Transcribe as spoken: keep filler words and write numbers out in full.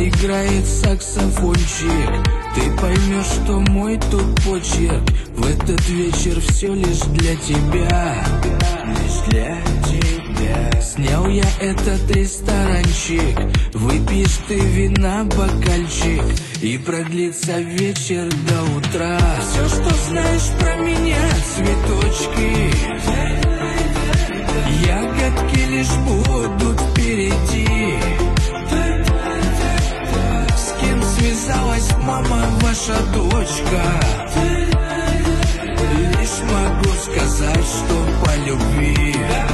заиграет саксофончик, ты поймешь, что мой тут почерк в этот вечер все лишь для тебя, лишь для тебя. Снял я этот ресторанчик, выпьешь ты вина бокальчик, и продлится вечер до утра. Все, что знаешь про меня, цветочки, ягодки лишь будут впереди. С кем связалась мама, ваша дочка? Лишь могу сказать, что по любви.